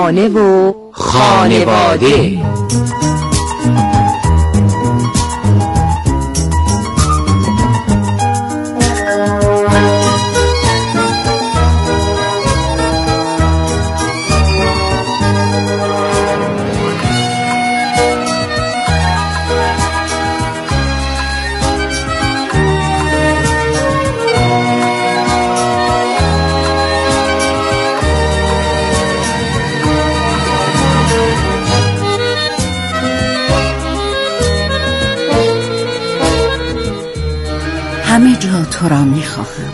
خانه و خانواده. همه جا تو را می خواهم،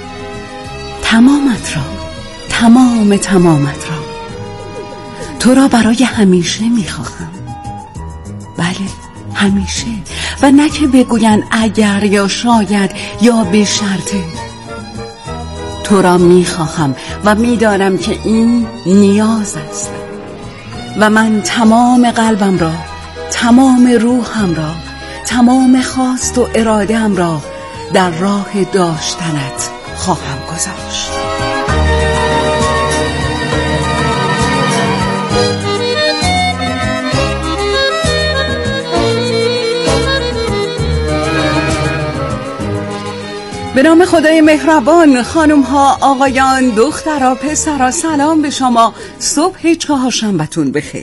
تمامت را، تمامت را، تو را برای همیشه می خواهم. بله، همیشه، و نه که بگوین اگر یا شاید یا به شرطه. تو را می خواهم و می دانم که این نیاز است و من تمام قلبم را، تمام روحم را، تمام خواست و اراده‌ام را در راه داشتنت خواهم گذاشت. به نام خدای مهربان، خانم ها، آقایان، دخترها، پسرها، سلام به شما. صبح چهارشنبه‌تون بخیر.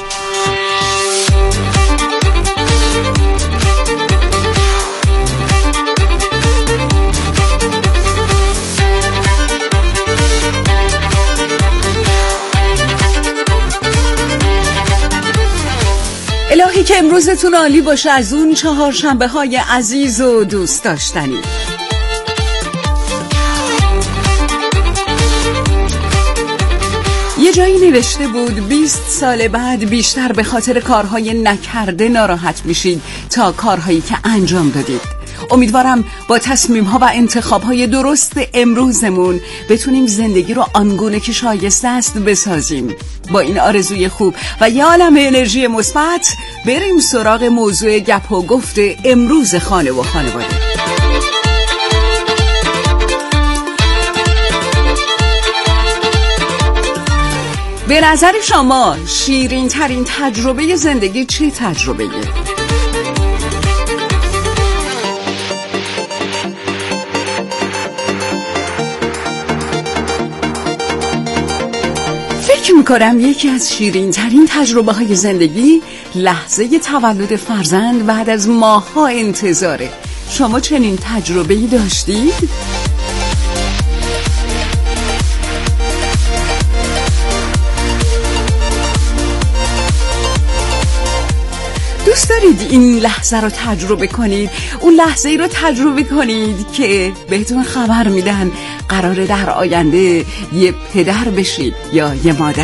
الهی که امروزتون عالی باشه، از اون چهارشنبه های عزیز و دوست داشتنی. یه جایی نوشته بود 20 سال بعد بیشتر به خاطر کارهای نکرده ناراحت میشید تا کارهایی که انجام دادید. امیدوارم با تصمیم‌ها و انتخاب‌های درست امروزمون بتونیم زندگی رو آنگونه که شایسته است بسازیم. با این آرزوی خوب و یه عالم انرژی مثبت بریم سراغ موضوع گپ و گفت امروز خانه و خانواده. به نظر شما شیرین ترین تجربه زندگی چه تجربه‌ایه؟ فکر میکنم یکی از شیرین ترین تجربه های زندگی لحظه تولد فرزند بعد از ماه‌ها انتظاره. شما چنین تجربه‌ای داشتید؟ دوست دارید این لحظه رو تجربه کنید؟ اون لحظه ای رو تجربه کنید که بهتون خبر میدن قراره در آینده یه پدر بشید یا یه مادر؟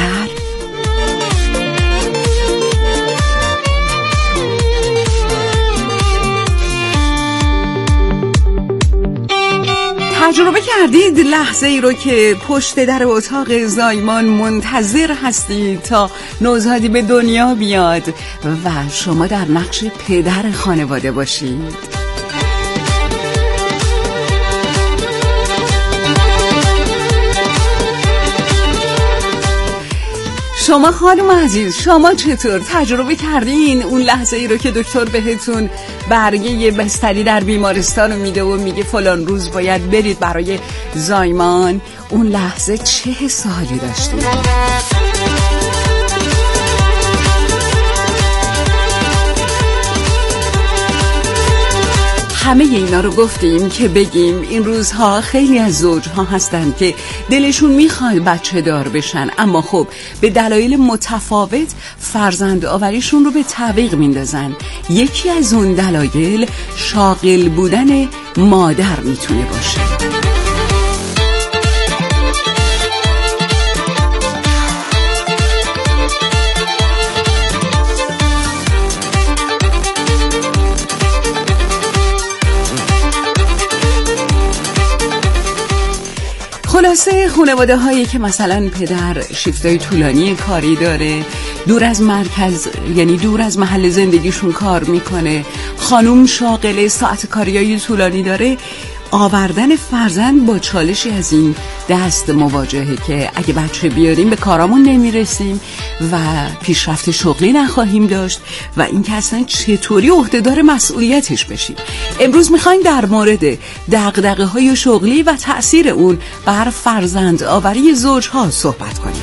تجربه کردید لحظه ای رو که پشت در اتاق زایمان منتظر هستید تا نوزادی به دنیا بیاد و شما در نقش پدر خانواده باشید؟ شما خانم عزیز، شما چطور تجربه کردین اون لحظه ای رو که دکتر بهتون برگه بستری در بیمارستان رو میده و میگه فلان روز باید برید برای زایمان؟ اون لحظه چه حسی داشتید؟ همه اینا رو گفتیم که بگیم این روزها خیلی از زوجها هستن که دلشون میخواد بچه دار بشن، اما خب به دلایل متفاوت فرزند آوریشون رو به تعویق میندازن. یکی از اون دلایل شاغل بودن مادر میتونه باشه. خلاصه خانواده هایی که مثلا پدر شیفتای طولانی کاری داره، دور از مرکز یعنی دور از محل زندگیشون کار میکنه، خانوم شاغله ساعت کاریای طولانی داره، آوردن فرزند با چالشی از این دست مواجهه که اگه بچه بیاریم به کارامون نمیرسیم و پیشرفت شغلی نخواهیم داشت و این که اصلا چطوری عهدهدار مسئولیتش بشیم. امروز میخوایم در مورد دغدغه‌های شغلی و تأثیر اون بر فرزند آوری زوجها صحبت کنیم.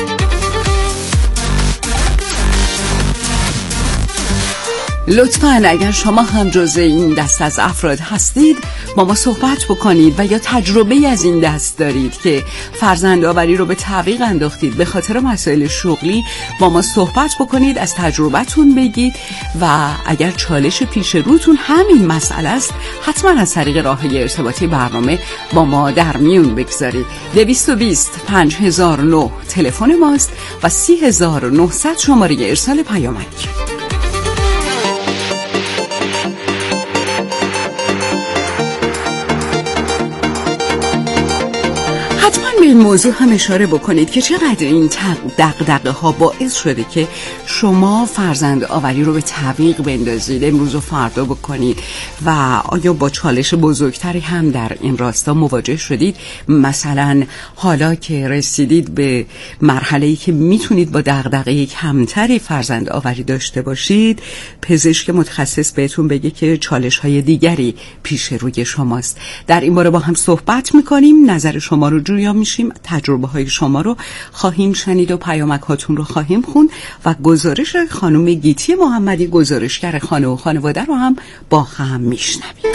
لطفاً اگر شما هم جزء این دست از افراد هستید با ما صحبت بکنید و یا تجربه از این دست دارید که فرزند آوری رو به تعویق انداختید به خاطر مسائل شغلی، با ما صحبت بکنید، از تجربتون بگید و اگر چالش پیش روتون همین مسئله است حتما از طریق راه‌های ارتباطی برنامه با ما در میون بگذارید. 220 5009 تلفن ماست و 30900 شماره ارسال پیامک. به این موضوع هم اشاره بکنید که چقدر این دغدغه ها باعث شده که شما فرزند آوری رو به تعویق بندازید، امروز و فردا بکنید و آیا با چالش بزرگتری هم در این راستا مواجه شدید؟ مثلا حالا که رسیدید به مرحله‌ای که میتونید با دغدغه کمتری فرزند آوری داشته باشید، پزشک متخصص بهتون بگه که چالش های دیگری پیش روی شماست. در این باره با هم صحبت میکنیم، نظر شما رو جویا میشیم، تجربه های شما رو خواهیم شنید و پیامک هاتون رو خواهیم خوند و گزارش خانم گیتی محمدی، گزارشگر خانه و خانواده رو هم با هم میشنویم.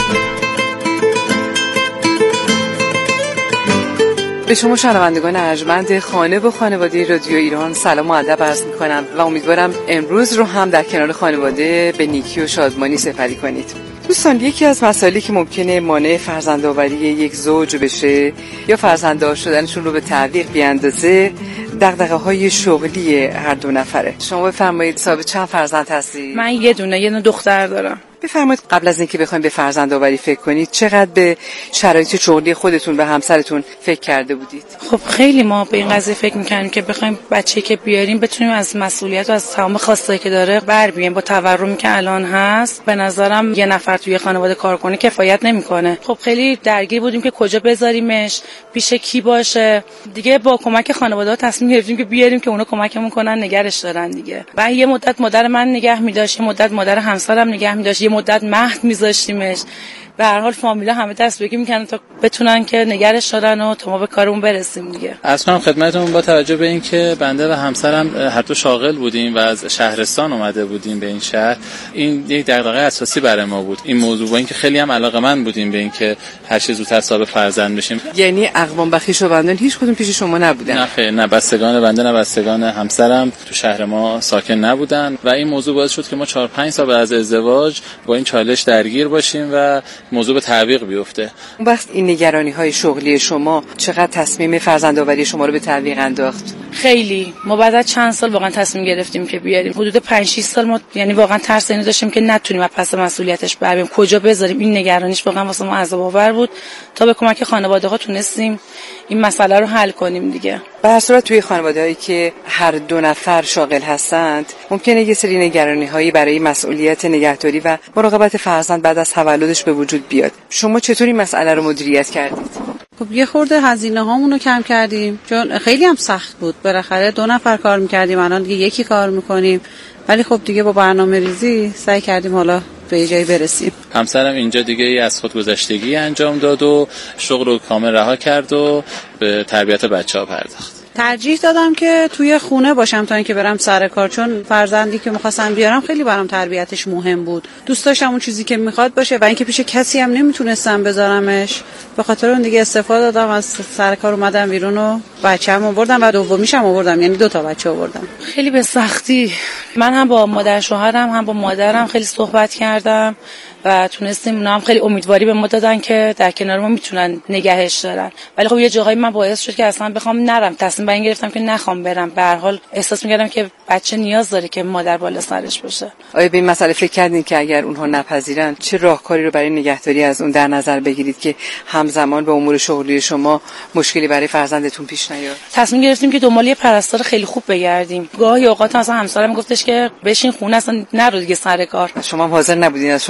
به شما شنوندگان ارجمند خانه و خانواده رادیو ایران سلام و ادب عرض میکنم و امیدوارم امروز رو هم در کنار خانواده به نیکی و شادمانی سپری کنید. دوستان، یکی از مسائلی که ممکنه مانع فرزندآوری یک زوج بشه یا فرزنددار شدنشون رو به تعویق بیاندازه دغدغه‌های شغلی هر دو نفره. شما بفرمایید صاحب چند فرزند هستید؟ من یه دونه دختر دارم. بفرمایید قبل از اینکه بخواید به فرزندآوری فکر کنید چقدر به شرایط شغلی خودتون و همسرتون فکر کرده بودید؟ خب خیلی ما به این قضیه فکر می‌کردیم که بخوایم بچه‌ای که بیاریم بتونیم از مسئولیت و از تمام خواستایی که داره بر بیایم. با تورمی که الان هست به نظرم یه نفر توی خانواده کار کنه کفایت نمی‌کنه. خب خیلی درگیر بودیم که کجا بذاریمش، پیش کی باشه. دیگه با کمک خانواده‌ها تصمیم گرفتیم که بیاریم که اونا کمکمون کنن نگرش دارن دیگه. و یه مدت مادر من نگه می‌داشت، یه مدت مادر همسرم نگه می‌داشت، یه مدت مهد میذاشتیمش. به هر حال فامیلا همه دست به یکی میکنن تا بتونن که نگرش دارن و تا ما به کارمون برسیم دیگه. اصلا خدمتتون با توجه به اینکه بنده و همسرم هر دو شاغل بودیم و از شهرستان اومده بودیم به این شهر، این یک دغدغه اساسی برای ما بود این موضوع، با اینکه خیلی هم علاقه‌مند بودیم به اینکه هر چه زودتر صاحب فرزند بشیم. یعنی اقوام و خویشاوندان هیچ کدوم پیش شما نبودن؟ نه خیر، نه بستگان بنده نه بستگان همسرم تو شهر ما ساکن نبودن و این موضوع باعث شد که ما 4-5 سال بعد از ازدواج با این چالش درگیر باشیم و موضوع به تعویق بیفته. اون وقت این نگرانی‌های شغلی شما چقدر تصمیم فرزندآوری شما رو به تعویق انداخت؟ خیلی. ما بعد از چند سال واقعا تصمیم گرفتیم که بیاریم. حدود 5-6 سال ما یعنی واقعا ترس اینو داشتیم که نتونیم از پس مسئولیتش بر بیایم، کجا بذاریم. این نگرانیش واقعا واسه ما عذاب آور بود تا به کمک خانواده‌ها تونستیم این مسئله رو حل کنیم دیگه. به هر صورت توی خانواده‌هایی که هر دو نفر شاغل هستند ممکنه یه سری نگرانی‌هایی برای مسئولیت نگهداری و مراقبت فرزند بعد از تولدش به وجود بیاد. شما چطور این مسئله رو مدیریت کردید؟ خب یه خورده هزینه هامونو کم کردیم چون خیلی هم سخت بود. بالاخره 2 نفر کار می‌کردیم، الان دیگه یکی کار می‌کنیم، ولی خب دیگه با برنامه‌ریزی سعی کردیم حالا به یه جایی برسیم. همسرم اینجا دیگه از خودگذشتگی انجام داد و شغل رو کامل رها کرد و به تربیت بچه‌ها پرداخت. ترجیح دادم که توی خونه باشم تا اینکه برم سر کار، چون فرزندی که می‌خواستم بیارم خیلی برام تربیتش مهم بود. دوست داشتم اون چیزی که می‌خواد باشه و اینکه پیش کسی هم نمیتونستم بذارمش. به خاطر اون دیگه استفاده دادم، از سر کار اومدم بیرون و بچه‌مو آوردم و دومیشم آوردم، یعنی 2 تا بچه آوردم. خیلی به سختی. من هم با مادر شوهرم هم با مادرم خیلی صحبت کردم و تونستیم، اونا هم خیلی امیدواری به ما دادن که در کنار ما میتونن نگهش دارن. ولی خب یه جاهایی من باعث شد که اصلا بخوام نرم، تصمیم بر این گرفتم که نخوام برم. به هر حال احساس می‌کردم که بچه نیاز داره که مادر بالا سرش باشه. آیا به این مسئله فکر کردین که اگر اونها نپذیرن چه راهکاری رو برای نگهداری از اون در نظر بگیرید که همزمان به امور شغلی شما مشکلی برای فرزندتون پیش نیاد؟ تصمیم گرفتیم که دنبال یه پرستار خیلی خوب بگردیم. گاهی اوقات مثلا همسرم گفتش که بشین خونه، اصلا نرو دیگه سر کار. شما هم حاضر نبودین از شغلتون در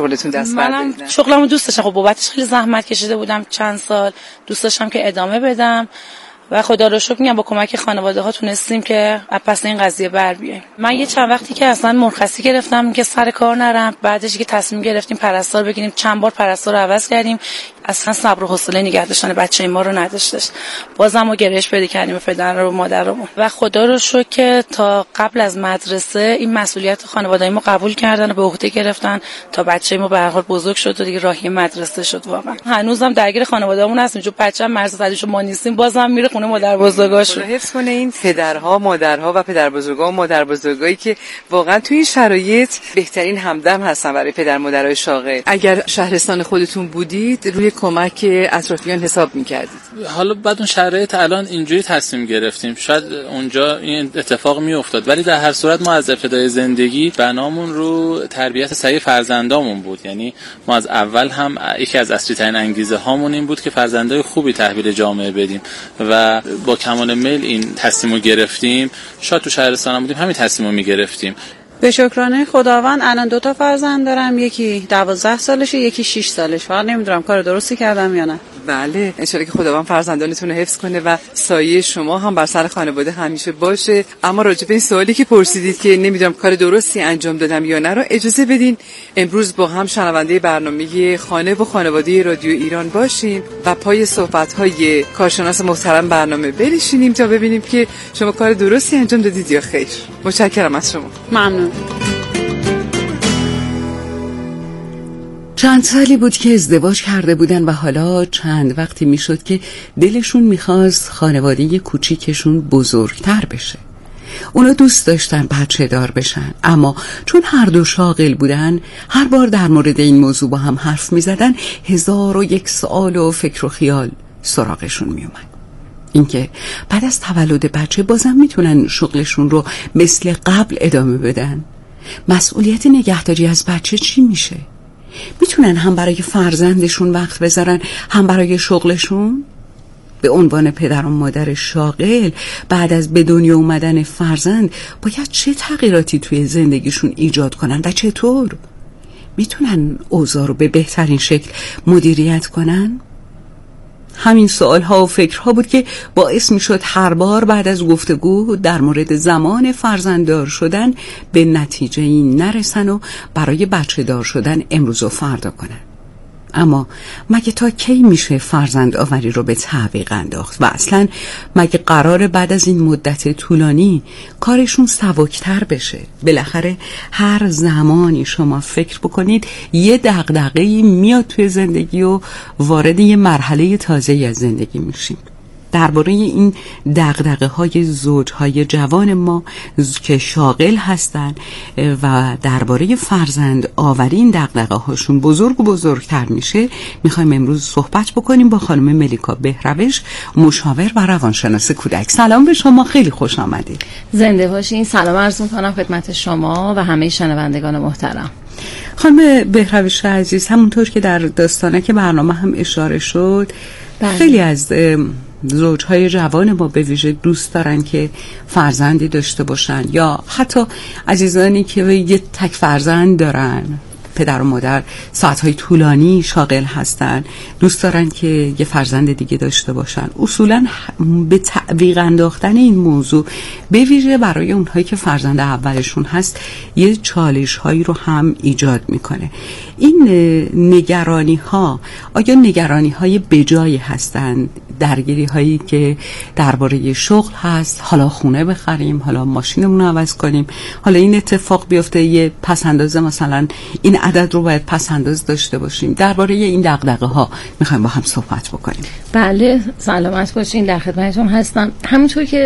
دست بردارید؟ منم شغلمو دوست داشتم، خب بابتش خیلی زحمت کشیده بودم چند سال، دوست داشتم که ادامه بدم و خدا رو شکر میگم با کمک خانواده ها تونستیم که پس این قضیه بر بیاییم. من یه چند وقتی که اصلا مرخصی گرفتم که سر کار نرم، بعدش که تصمیم گرفتیم پرستار بگیریم، چند بار پرستار رو عوض کردیم، اصلا صبر و حوصله نگه داشتن بچه ما رو نداشتش. بازم ما گرایش پیدا کردیم به پدر و مادرمون و خدا رو شکر که تا قبل از مدرسه این مسئولیت خانواده ما قبول کردن و به عهده گرفتن تا بچه ما به هر حال بزرگ شد و دیگه راهی مدرسه شد. واقعا هنوزم درگیر خانواده‌مون هستیم، چون بچه‌م مرز صدیشو ما نیستیم بازم میره خونه مادر بزرگاش رو حفظ کنه. این پدرها، مادرها و پدر بزرگا و مادر بزرگایی که واقعا توی این شرایط بهترین همدم هستن برای پدر مادرای شاغل. اگر شهرستان خودتون بودید روی کمک اطرافیان حساب می‌کردید؟ حالا بعد اون شرایط الان اینجوری تصمیم گرفتیم، شاید اونجا این اتفاق میافتاد، ولی در هر صورت ما از ابتدای زندگی بنامون رو تربیت صحیح فرزندامون بود. یعنی ما از اول هم یکی از اصلی ترین انگیزه هامون این بود که فرزندای خوبی تحویل جامعه بدیم و با کمال میل این تصمیمو گرفتیم. شاید تو شهرستان بودیم همین تصمیمو میگرفتیم. به شکرانه خداوند الان 2 فرزند دارم، یکی 12 سالشه، یکی 6 سالش. فقط نمیدونم کار درستی کردم یا نه. بله، انشالله که خداوند فرزندانتون رو حفظ کنه و سایه شما هم بر سر خانواده همیشه باشه. اما راجع به این سوالی که پرسیدید که نمیدونم کار درستی انجام دادم یا نه رو اجازه بدین امروز با هم شنونده برنامه خانه و خانواده رادیو ایران باشیم و پای صحبت‌های کارشناس محترم برنامه بنشینیم تا ببینیم که شما کار درستی انجام دادید یا خیر. متشکرم از شما. ممنون. چند سالی بود که ازدواج کرده بودن و حالا چند وقتی میشد که دلشون میخواست خانواده کوچیکشون بزرگتر بشه. اونا دوست داشتن بچه دار بشن، اما چون هر دو شاغل بودن هر بار در مورد این موضوع با هم حرف میزدن 1001 سوال و فکر و خیال سراغشون میومد. اینکه بعد از تولد بچه بازم میتونن شغلشون رو مثل قبل ادامه بدن. مسئولیت نگهداری از بچه چی میشه؟ میتونن هم برای فرزندشون وقت بذارن هم برای شغلشون؟ به عنوان پدر و مادر شاغل بعد از به دنیا اومدن فرزند باید چه تغییراتی توی زندگیشون ایجاد کنن و چطور؟ میتونن اوضاع رو به بهترین شکل مدیریت کنن؟ همین سوالها و فکرها بود که باعث میشد هر بار بعد از گفتگو در مورد زمان فرزنددار شدن به نتیجه این نرسن و برای بچه دار شدن امروز و فردا کنن. اما مگه تا کی میشه فرزند آوری رو به تعویق انداخت و اصلا مگه قراره بعد از این مدت طولانی کارشون سبکتر بشه؟ بالاخره هر زمانی شما فکر بکنید یه دغدغه‌ای میاد توی زندگی و وارد یه مرحله تازه‌ای از زندگی میشیم. درباره این دغدغه‌های زوج‌های جوان ما که شاغل هستن و درباره فرزند آوری این دغدغه‌هاشون بزرگ و بزرگتر میشه میخوایم امروز صحبت بکنیم با خانم ملیکا بهروش، مشاور و روانشناس کودک. سلام به شما، خیلی خوش آمدید. زنده باشین. سلام عرض می‌کنم خدمت شما و همه شنوندگان محترم. خانم بهروش عزیز، همونطور که در داستانه که برنامه هم اشاره شد خیلی از زوجهای جوان ما به ویژه دوست دارن که فرزندی داشته باشن یا حتی عزیزانی که یه تک فرزند دارن، پدر و مادر ساعتهای طولانی شاغل هستن، دوست دارن که یه فرزند دیگه داشته باشن. اصولا به تعویق انداختن این موضوع به ویژه برای اونهایی که فرزند اولشون هست یه چالش هایی رو هم ایجاد میکنه. این نگرانی ها آیا نگرانی های بجایی هستند؟ درگیری هایی که درباره شغل هست، حالا خونه بخریم، حالا ماشینمون رو عوض کنیم، حالا این اتفاق بیفته یه پسندازه مثلا این عدد رو باید پسنداز داشته باشیم. درباره این دغدغه ها میخوایم با هم صحبت بکنیم. بله، سلامت باشین، در خدمتتون هستم. همونطور که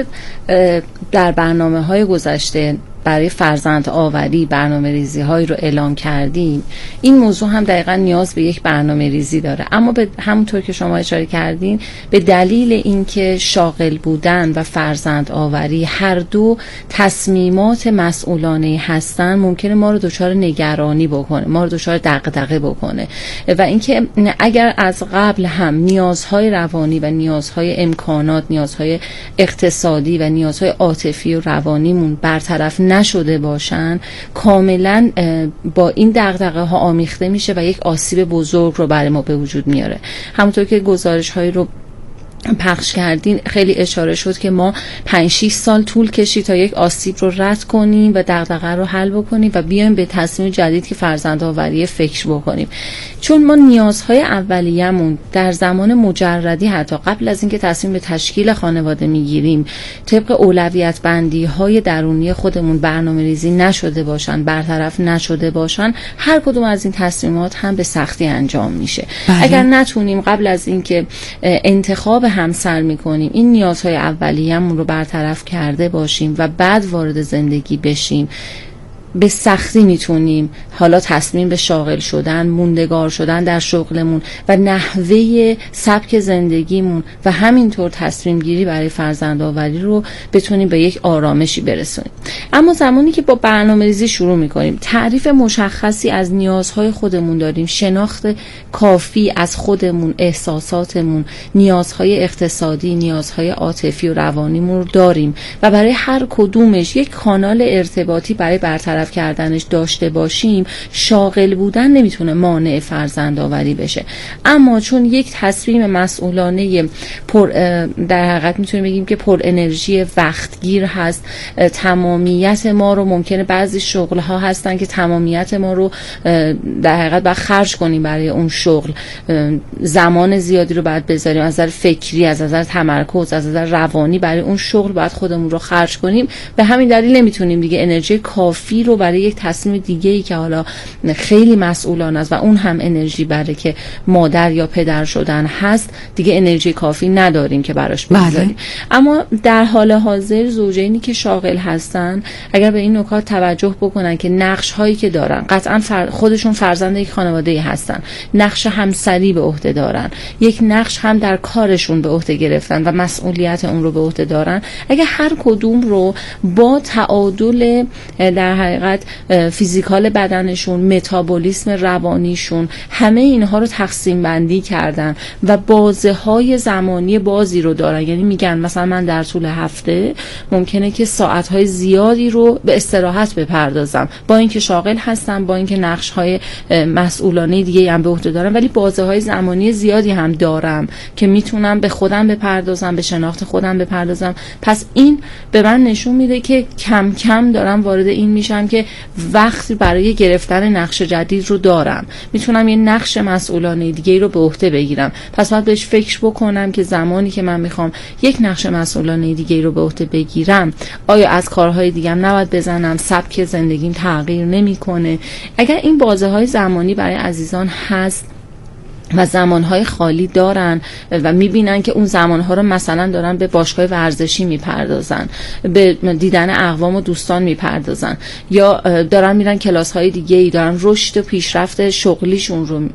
در برنامه‌های گذشته برای فرزند آوری برنامه ریزی هایی رو اعلام کردیم، این موضوع هم دقیقا نیاز به یک برنامه ریزی داره. اما همونطور که شما اشاره کردین به دلیل اینکه شاغل بودن و فرزند آوری هر دو تصمیمات مسئولانه هستن، ممکنه ما رو دچار نگرانی بکنه، ما رو دچار دغدغه بکنه و اینکه اگر از قبل هم نیازهای روانی و نیازهای امکانات، نیازهای اقتصادی و نیازهای عاطفی و روانیمون برطرف نشده باشن کاملا با این دغدغه ها آمیخته میشه و یک آسیب بزرگ رو برای ما به وجود میاره. همونطور که گزارش هایی رو پخش کردین خیلی اشاره شد که ما 5-6 سال طول کشید تا یک آسیب رو رد کنیم و دغدغه رو حل بکنیم و بیایم به تصمیم جدید که فرزندآوری فکر بکنیم. چون ما نیازهای اولیه‌مون در زمان مجردی حتی قبل از اینکه تصمیم به تشکیل خانواده میگیریم طبق اولویت بندی های درونی خودمون برنامه‌ریزی نشده باشن، برطرف نشده باشن، هر کدوم از این تصمیمات هم به سختی انجام میشه. اگر نتونیم قبل از اینکه انتخاب همسر میکنیم این نیازهای اولیه‌مون رو برطرف کرده باشیم و بعد وارد زندگی بشیم، به سختی میتونیم حالا تصمیم به شاغل شدن، موندگار شدن در شغلمون و نحوه سبک زندگیمون و همینطور تصمیم گیری برای فرزندآوری رو بتونیم به یک آرامشی برسونیم. اما زمانی که با برنامه‌ریزی شروع میکنیم، تعریف مشخصی از نیازهای خودمون داریم، شناخت کافی از خودمون، احساساتمون، نیازهای اقتصادی، نیازهای عاطفی و روانیمون رو داریم و برای هر کدومش یک کانال ارتباطی برای برطرف کردنش داشته باشیم، شاغل بودن نمیتونه مانع فرزندآوری بشه. اما چون یک تصمیم مسئولانه در حقیقت میتونیم بگیم که پر انرژی وقتگیر هست، تمامیت ما رو ممکنه بعضی شغل ها هستن که تمامیت ما رو در حقیقت باید خرج کنیم برای اون شغل، زمان زیادی رو باید بذاریم از نظر فکری، از نظر تمرکز، از نظر روانی برای اون شغل باید خودمون رو خرج کنیم. به همین دلیل نمیتونیم دیگه انرژی کافی رو برای یک تصمیم دیگه‌ای که حالا خیلی مسئولانه است و اون هم انرژی برای که مادر یا پدر شدن هست دیگه انرژی کافی نداریم که براش بذاریم. اما در حال حاضر زوجینی که شاغل هستن اگر به این نکات توجه بکنن که نقش هایی که دارن قطعا خودشون فرزند یک خانواده هستن، نقش همسری به عهده دارن، یک نقش هم در کارشون به عهده گرفتن و مسئولیت اون رو به عهده دارن، اگر هر کدوم رو با تعادل در حقیقت فیزیکال بدنشون، متابولیسم روانیشون، همه اینها رو تقسیم بندی کردن و بازه های زمانی بازی رو دارن. یعنی میگن مثلا من در طول هفته ممکنه که ساعت های زیادی رو به استراحت بپردازم، با اینکه شاغل هستم، با اینکه نقش های مسئولانه دیگه هم به عهده دارم، ولی بازه های زمانی زیادی هم دارم که میتونم به خودم بپردازم، به شناخت خودم بپردازم. پس این به من نشون میده که کم کم دارم وارد این میشم که وقت برای گرفتن نقش جدید رو دارم، میتونم یه نقش مسئولانه دیگه رو به عهده بگیرم. پس باید بهش فکر بکنم که زمانی که من میخوام یک نقش مسئولانه دیگه رو به عهده بگیرم، آیا از کارهای دیگم نباید بزنم؟ سبک زندگیم تغییر نمیکنه؟ اگر این بازه های زمانی برای عزیزان هست و زمانهای خالی دارن و میبینن که اون زمانها رو مثلا دارن به باشگاه ورزشی میپردازن، به دیدن اقوام و دوستان میپردازن، یا دارن میرن کلاسهای دیگه ای، دارن رشد و پیشرفت شغلیشون رو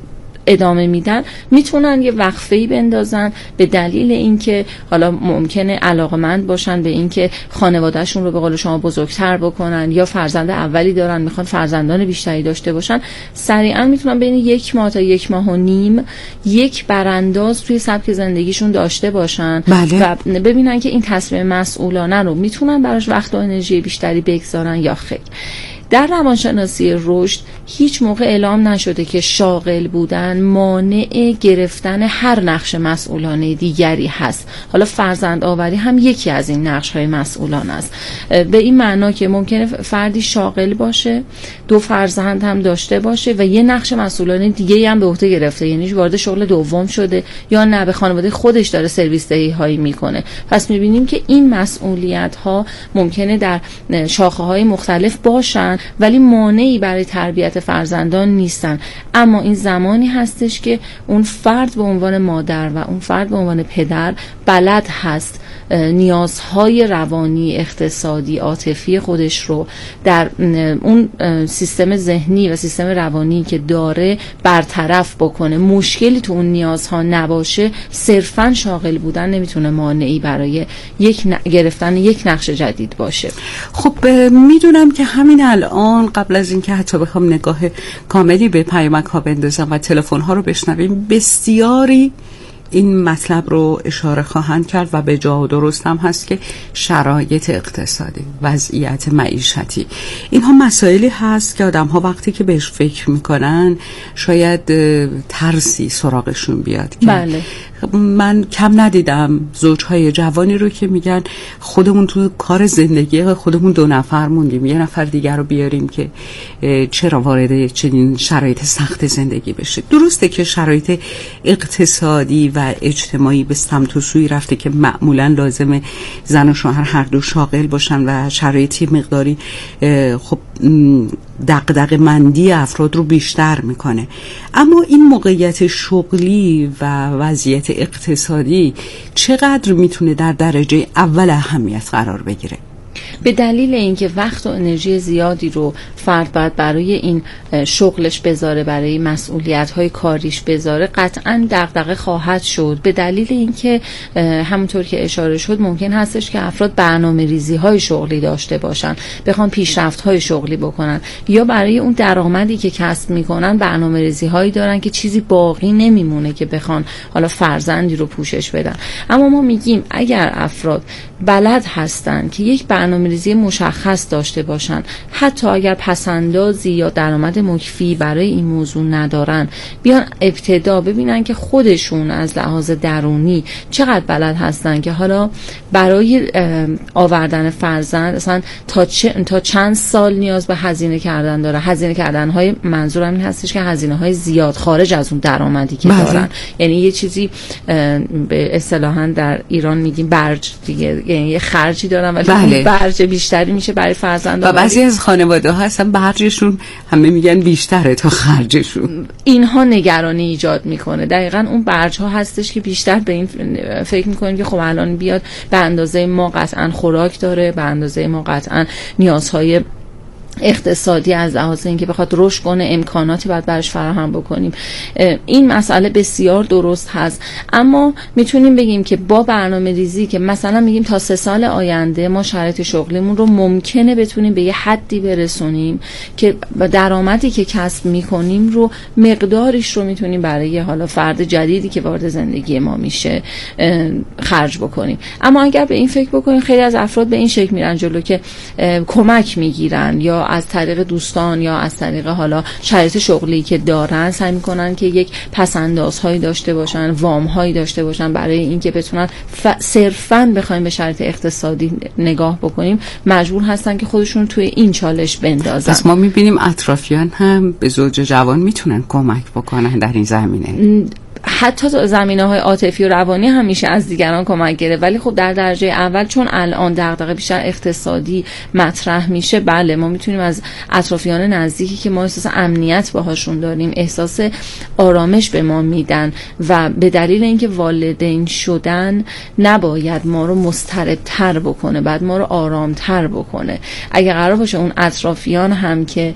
ادامه میدن، میتونن یه وقفه‌ای بندازن به دلیل اینکه حالا ممکنه علاقمند باشن به اینکه خانوادهشون رو به قول شما بزرگتر بکنن، یا فرزند اولی دارن میخوان فرزندان بیشتری داشته باشن، سریعا میتونن بین 1 ماه تا 1.5 ماه یک برانداز توی سبک زندگیشون داشته باشن و ببینن که این تصمیم مسئولانه رو میتونن براش وقت و انرژی بیشتری بگذارن یا خیر. در روانشناسی رشد هیچ موقع اعلام نشده که شاغل بودن مانع گرفتن هر نقش مسئولانه دیگری هست. حالا فرزندآوری هم یکی از این نقش‌های مسئولانه است، به این معنا که ممکنه فردی شاغل باشه، 2 فرزند هم داشته باشه و یه نقش مسئولانه دیگه‌ای هم به عهده گرفته، یعنی وارد شغل دوم شده یا نه به خانواده خودش داره سرویس دهی‌هایی میکنه. پس می‌بینیم که این مسئولیت‌ها ممکنه در شاخه‌های مختلف باشن ولی مانعی برای تربیت فرزندان نیستن. اما این زمانی هستش که اون فرد به عنوان مادر و اون فرد به عنوان پدر بلد هست نیازهای روانی، اقتصادی، عاطفی خودش رو در اون سیستم ذهنی و سیستم روانی که داره برطرف بکنه. مشکلی تو اون نیازها نباشه، صرفاً شاغل بودن نمیتونه مانعی برای گرفتن یک نقش جدید باشه. خب میدونم که همین الان قبل از اینکه حتی بخوام نگاه کاملی به پیامک ها بندازم و تلفن ها رو بشنویم، بسیاری این مطلب رو اشاره خواهند کرد و به جا و درست هم هست که شرایط اقتصادی، وضعیت معیشتی، اینها مسائلی هست که آدم ها وقتی که بهش فکر میکنن شاید ترسی سراغشون بیاد که بله. من کم ندیدم زوجهای جوانی رو که میگن خودمون تو کار زندگی خودمون 2 نفر موندیم، 1 نفر دیگر رو بیاریم که چرا وارد چنین شرایط سخت زندگی بشه. درسته که شرایط اقتصادی و اجتماعی به سمت و سوی رفته که معمولا لازمه زن و شوهر هر دو شاغل باشن و شرایطی مقداری خب دغدغه مندی افراد رو بیشتر میکنه، اما این موقعیت شغلی و وضعیت اقتصادی چقدر میتونه در درجه اول اهمیت قرار بگیره؟ به دلیل اینکه وقت و انرژی زیادی رو فرد باید برای این شغلش بذاره، برای مسئولیت‌های کاریش بذاره، قطعاً دغدغه خواهد شد. به دلیل اینکه همونطور که اشاره شد ممکن هستش که افراد برنامه‌ریزی‌های شغلی داشته باشن، بخوان پیشرفت‌های شغلی بکنن، یا برای اون درآمدی که کسب می‌کنن برنامه‌ریزی‌هایی دارن که چیزی باقی نمیمونه که بخوان حالا فرزندی رو پوشش بدن. اما ما میگیم اگر افراد بلد هستن که یک برنامه‌ریزی مشخص داشته باشن، حتی اگر پسندازی یا درآمد مکفی برای این موضوع ندارن، بیان ابتدا ببینن که خودشون از لحاظ درونی چقدر بلد هستن که حالا برای آوردن فرزند اصلا تا چند سال نیاز به هزینه کردن داره. هزینه کردن‌های منظورم این هستش که هزینه‌های زیاد خارج از اون درآمدی که دارن، یعنی یه چیزی به اصطلاحاً در ایران میگیم برج دیگه، یعنی یه خرجی دارن ولی برج بیشتری میشه برای فرزند. و بعضی از خانواده ها هستن برجشون همه میگن بیشتره تا خرجشون. اینها نگرانی ایجاد میکنه. دقیقاً اون برج ها هستش که بیشتر به این فکر میکنیم که خب الان بیاد به اندازه ما قطعاً خوراک داره، به اندازه ما قطعاً نیازهای اقتصادی از لحاظ اینکه بخواد رشد کنه امکاناتی باید برش فراهم بکنیم. این مسئله بسیار درست هست، اما میتونیم بگیم که با برنامه‌ریزی که مثلا میگیم تا 3 سال آینده ما شرایط شغلیمون رو ممکنه بتونیم به یه حدی برسونیم که درآمدی که کسب میکنیم رو مقداریش رو میتونیم برای حالا فرد جدیدی که وارد زندگی ما میشه خرج بکنیم. اما اگر به این فکر بکنیم خیلی از افراد به این شکل میرن جلو که کمک میگیرن یا از طریق دوستان یا از طریق حالا شرایط شغلی که دارن سعی میکنن که یک پس‌اندازهایی داشته باشن، وام‌هایی داشته باشن برای اینکه بتونن صرفاً بخوایم به شرایط اقتصادی نگاه بکنیم مجبور هستن که خودشون توی این چالش بندازن. پس ما میبینیم اطرافیان هم به زوج جوان میتونن کمک بکنن در این زمینه. حتی زمینه‌های عاطفی و روانی هم میشه از دیگران کمک گرفت، ولی خب در درجه اول چون الان دغدغه بیشتر اقتصادی مطرح میشه، بله ما میتونیم از اطرافیان نزدیکی که ما احساس امنیت باهاشون داریم، احساس آرامش به ما میدن و به دلیل اینکه والدین شدن نباید ما رو مضطرب‌تر بکنه، بعد ما رو آرامتر بکنه. اگه قرار باشه اون اطرافیان هم که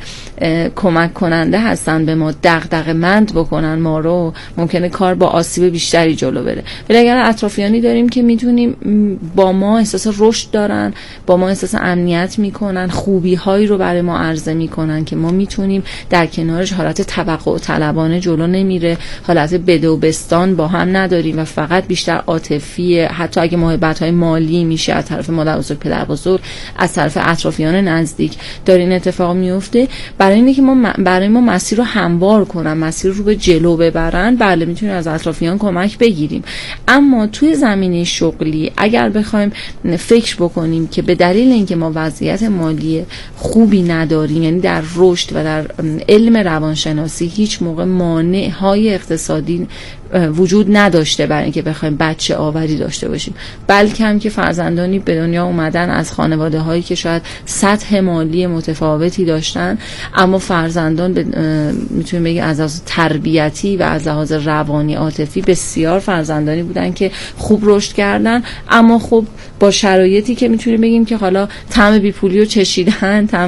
کمک کننده هستن به ما دغدغه‌مند بکنن ما رو، ممکنه کار با آسیب بیشتری جلو بره. ولی اگر اطرافیانی داریم که میتونیم با ما احساس رشد دارن، با ما احساس امنیت میکنن، خوبی هایی رو برای ما عرضه میکنن که ما میتونیم در کنارش حالت توقع طلبانه جلو نمیره، حالت بده و بستان با هم نداریم و فقط بیشتر عاطفی، حتی اگه محبت های مالی میشه از طرف مادر بزرگ، پدر بزرگ، از طرف اطرافیان نزدیک داره این اتفاق میفته، برای اینکه برای ما مسیر رو هموار کنن، مسیر رو به جلو ببرن، بله میتونیم از اطرافیان کمک بگیریم. اما توی زمینه شغلی اگر بخوایم فکر بکنیم که به دلیل اینکه ما وضعیت مالی خوبی نداریم، یعنی در رشد و در علم روانشناسی هیچ موقع مانع‌های اقتصادی وجود نداشته برای اینکه بخوایم بچه آوری داشته باشیم، بلکه هم که فرزندانی به دنیا اومدن از خانواده هایی که شاید سطح مالی متفاوتی داشتن، اما فرزندان میتونیم بگیم از لحاظ تربیتی و از لحاظ روانی عاطفی بسیار فرزندانی بودن که خوب رشد کردن، اما خب با شرایطی که میتونیم بگیم که حالا طعم بیپولی رو چشیدن، طعم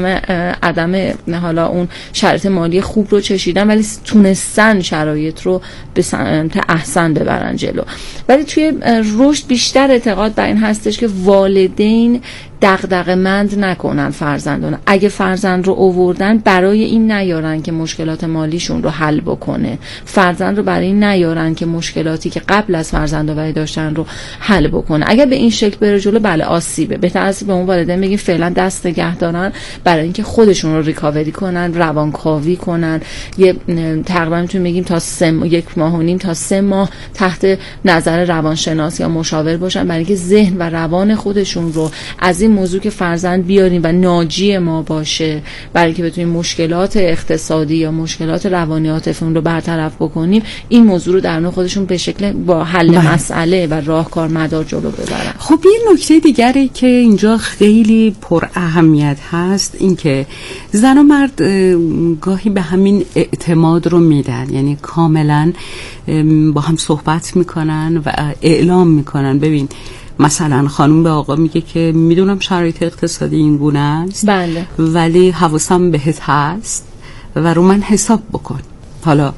عدم حالا اون شرایط مالی خوب رو چشیدن، ولی تونستن شرایط رو به سمت احسن ببرن جلو. ولی توی رشد بیشتر اعتقاد بر این هستش که والدین دغدغه‌مند نکنن فرزندان. اگه فرزند رو آوردن برای این نیارن که مشکلات مالیشون رو حل بکنه، فرزند رو برای این نیارن که مشکلاتی که قبل از فرزندآوری داشتن رو حل بکنه. اگر به این شکل بره جلو، بله آسیبه. بهتر از به اون والدین بگیم فعلا دست نگه دارن برای اینکه خودشون رو ریکاوری کنن، روانکاوی کنن. یه تقریبا میتونیم بگیم تا 1.5 ماه تا 3 ماه تحت نظر روانشناس یا مشاور باشن، برای اینکه ذهن و روان خودشون رو از این موضوع که فرزند بیاریم و ناجی ما باشه، برای اینکه بتونیم مشکلات اقتصادی یا مشکلات روانی عاطفیمون رو برطرف بکنیم، این موضوع رو در نوع خودشون به شکل با حل مسئله و راهکار مدار جلو ببرن. خب یه نکته دیگری که اینجا خیلی پر اهمیت هست، این که زن و مرد گاهی به همین اعتماد رو میدن، یعنی کاملا با هم صحبت میکنن و اعلام میکنن. ببین مثلا خانم به آقا میگه که میدونم شرایط اقتصادی این گونه است، بله، ولی حواسم بهت هست و رو من حساب بکن. حالا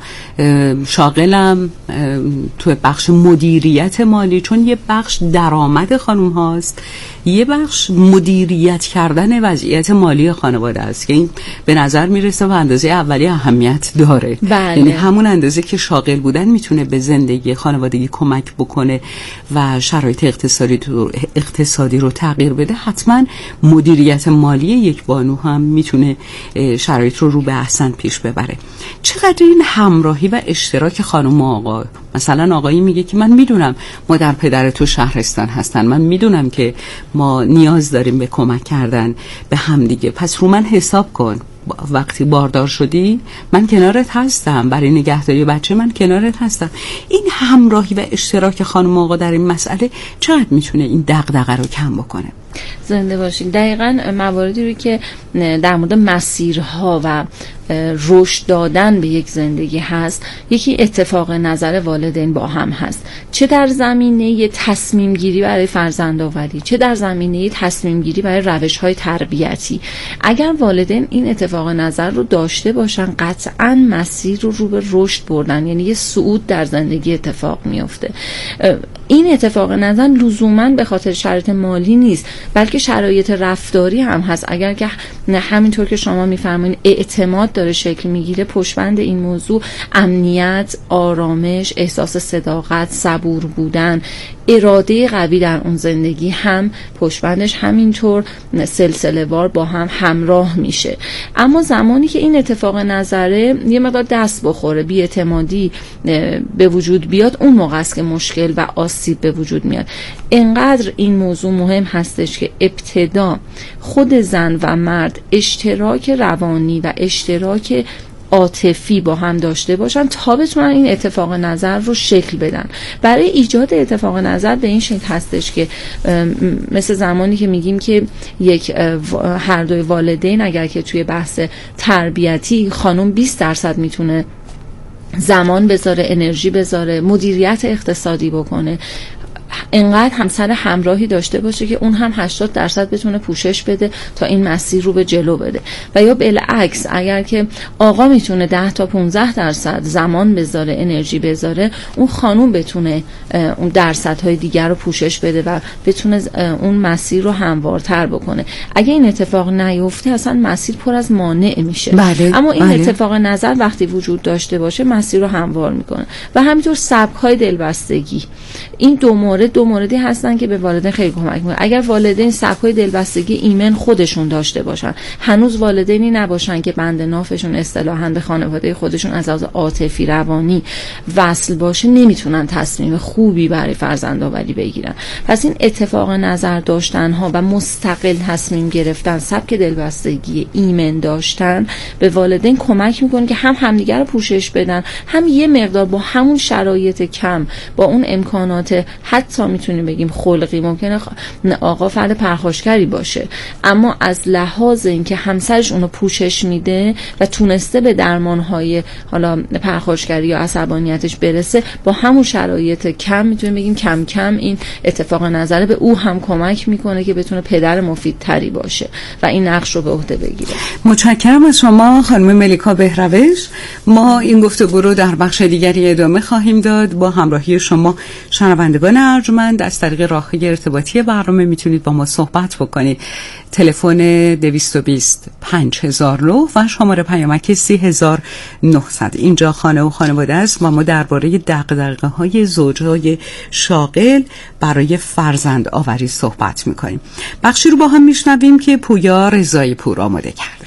شاغلم تو بخش مدیریت مالی، چون یه بخش درآمد خانم هاست، یه بخش مدیریت کردن وضعیت مالی خانواده است که این به نظر میرسه و اندازه اولی اهمیت داره. بله. یعنی همون اندازه که شاغل بودن میتونه به زندگی خانوادگی کمک بکنه و شرایط اقتصادی رو تغییر بده، حتما مدیریت مالی یک بانو هم میتونه شرایط رو به احسن پیش ببره. چقدر این همراهی و اشتراک خانم و آقا، مثلا آقایی میگه که من میدونم مادر پدر تو شهرستان هستن، من میدونم که ما نیاز داریم به کمک کردن به هم دیگه، پس رو من حساب کن، وقتی باردار شدی من کنارت هستم، برای نگهداری بچه من کنارت هستم. این همراهی و اشتراک خانم و آقا در این مسئله چقدر میتونه این دغدغه رو کم بکنه؟ زنده باشین. دقیقاً مواردی رو که در مورد مسیرها و رشد دادن به یک زندگی هست، یکی اتفاق نظر والدین با هم هست، چه در زمینه تصمیم گیری برای فرزندآوری، چه در زمینه تصمیم گیری برای روش‌های تربیتی. اگر والدین این اتفاق نظر رو داشته باشن، قطعاً مسیر رو به رشد بردن، یعنی یه صعود در زندگی اتفاق میفته. این اتفاق نظر لزوماً به خاطر شرایط مالی نیست، بلکه شرایط رفتاری هم هست. اگر که همینطور که شما میفرمایید اعتماد داره شکل میگیره، پشتبند این موضوع امنیت، آرامش، احساس صداقت، صبور بودن، اراده قوی در اون زندگی هم پشتبندش همینطور سلسله وار با هم همراه میشه. اما زمانی که این اتفاق نظره یه مقدار دست بخوره، بی‌اعتمادی به وجود بیاد، اون موقع است که مشکل و آسیب به وجود میاد. انقدر این موضوع مهم هستش که ابتدا خود زن و مرد اشتراک روانی و اشتراک عاطفی با هم داشته باشن تا بتونن این اتفاق نظر رو شکل بدن. برای ایجاد اتفاق نظر به این شکل هستش که مثل زمانی که میگیم که هر دوی والدین اگر که توی بحث تربیتی خانم 20% میتونه زمان بذاره، انرژی بذاره، مدیریت اقتصادی بکنه، انقدر همسر همراهی داشته باشه که اون هم 80% بتونه پوشش بده تا این مسیر رو به جلو بده. و یا بالعکس، اگر که آقا میتونه 10 تا 15% زمان بذاره، انرژی بذاره، اون خانوم بتونه اون درصدهای دیگر رو پوشش بده و بتونه اون مسیر رو هموارتر بکنه. اگه این اتفاق نیفته اصلا مسیر پر از مانع میشه. بله، اما این اتفاق نظر وقتی وجود داشته باشه مسیر رو هموار میکنه. و همینطور سبک‌های دلبستگی، این دو موردی هستن که به والدین خیلی کمک میکنه. اگر والدین سبک‌های دلبستگی ایمن خودشون داشته باشن، هنوز والدینی نباشن که بند نافشون اصطلاحاً به خانواده خودشون از لحاظ عاطفی روانی وصل باشه، نمیتونن تصمیم خوبی برای فرزندآوری بگیرن. پس این اتفاق نظر داشتن ها و مستقل تصمیم گرفتن، سبک دلبستگی ایمن داشتن به والدین کمک میکنه که هم همدیگر رو پوشش بدن، هم یه مقدار با همون شرایط کم، با اون امکانات حتی میتونیم بگیم خلقی، ممکنه آقا فرد پرخاشگری باشه، اما از لحاظ اینکه همسرش اونو پوشش میده و تونسته به درمانهای حالا پرخاشگری یا عصبانیتش برسه، با همون شرایط کم میتونیم بگیم کم کم این اتفاق نظر به او هم کمک میکنه که بتونه پدر مفیدتری باشه و این نقش رو به عهده بگیره. متشکرم از شما خانم ملیکا بهروش. ما این گفتگو رو در بخش دیگری ادامه خواهیم داد با همراهی شما شنوندگان ارجمند از طریق راه‌های ارتباطی برنامه میتونید با ما صحبت بکنید. تلفن 220 5009 و شماره پیامک 3900. اینجا خانه و خانواده است و ما درباره دغدغه‌های زوج‌های شاغل برای فرزند آوری صحبت میکنیم. بخشی رو با هم میشنویم که پویا رضایی پور آماده کرده.